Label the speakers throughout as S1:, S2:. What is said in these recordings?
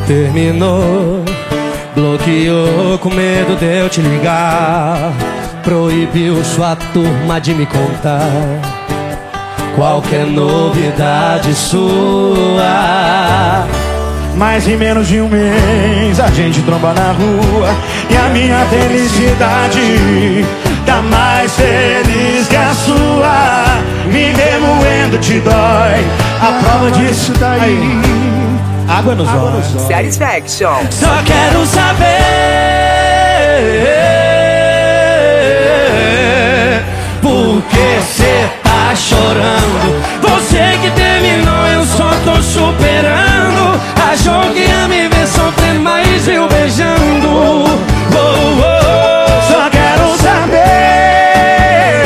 S1: Terminou, bloqueou com medo de eu te ligar. Proibiu sua turma de me contar qualquer novidade sua.
S2: Mas em menos de um mês a gente tromba na rua e a minha felicidade tá mais feliz que a sua. Me ver moendo te dói, a prova disso tá aí. Água nos olhos.
S3: Satisfaction.
S1: Só quero saber por que cê tá chorando. Você que terminou, eu só tô superando. Achou que ia me ver sofrer, mas viu beijando.
S2: Só quero saber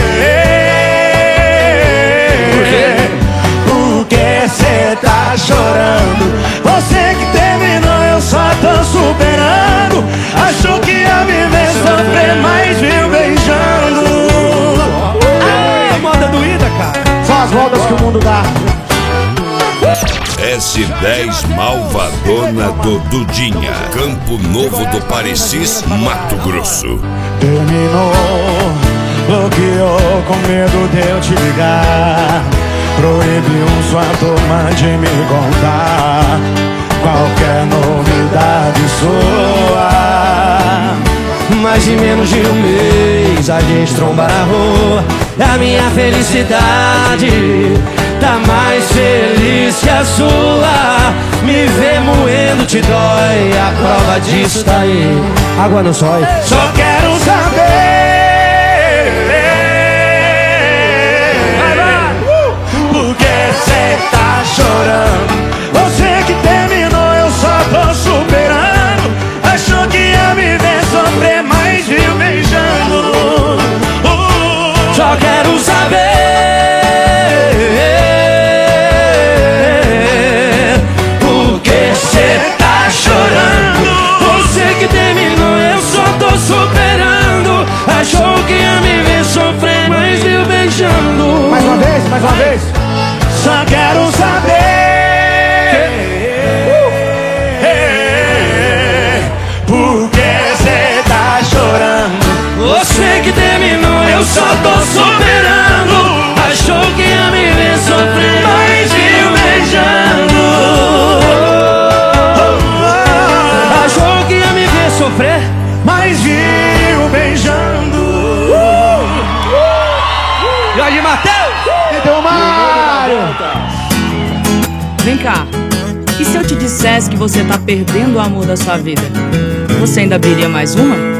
S2: por que cê tá chorando. Você que terminou, eu só tô superando. Achou que ia me ver sofrer, mas viu beijando.
S1: Ah, moda doída, cara.
S2: São as voltas que o mundo dá.
S4: S10 Malvadona do Dudinha, Campo Novo do Parecis, Mato Grosso.
S2: Terminou, bloqueou com medo de eu te ligar. Proibiu sua turma de me contar qualquer novidade sua.
S1: Mas em menos de um mês a gente tromba na rua. A minha felicidade tá mais feliz que a sua. Me ver moendo te dói, a prova disso tá aí. Água no sol.
S2: Só quero saber por que cê tá chorando. Você que terminou, eu só tô superando. Achou que ia me ver sofrer, mas viu beijando.
S1: Só quero saber por que cê tá chorando. Você que terminou, eu só tô superando. Achou que ia me ver sofrer, mas viu beijando.
S2: Mais uma vez, mais uma vez. Só quero saber por que cê tá chorando.
S1: Você que terminou, eu só tô superando. Achou que ia me ver sofrer, mas viu beijando. Achou que ia me ver sofrer,
S2: mas viu beijando.
S1: Jorge Mateus!
S2: Então, Mário!
S3: Vem cá. E se eu te dissesse que você tá perdendo o amor da sua vida? Você ainda abriria mais uma?